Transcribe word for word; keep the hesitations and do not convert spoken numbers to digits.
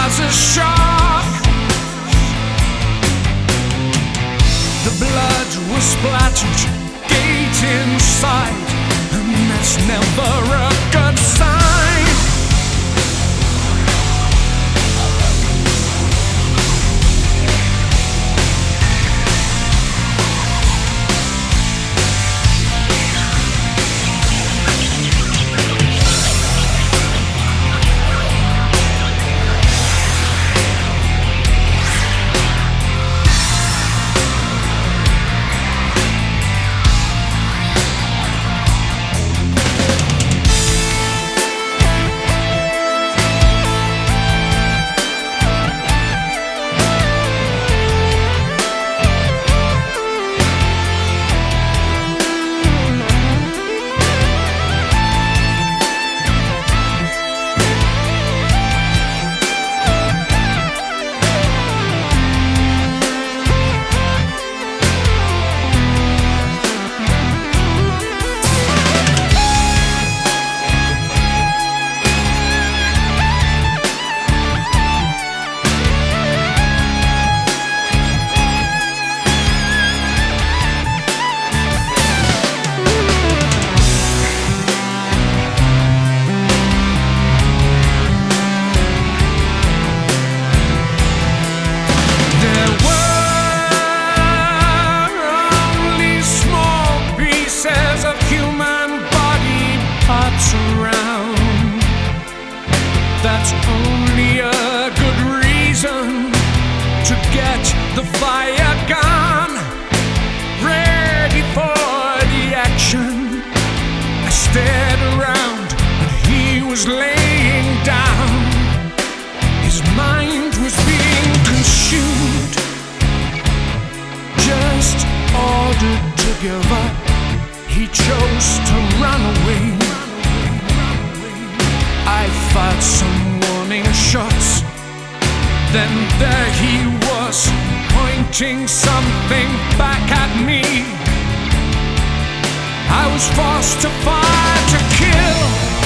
was a shock. The blood was splattered, gate inside, and that's never a good sign. Around. That's only a good reason to get the fire gun ready for the action. I stared around and he was laying down. His mind was being consumed, just ordered to give up. He chose to run away. I fired some warning shots. Then there he was, pointing something back at me. I was forced to fire to kill.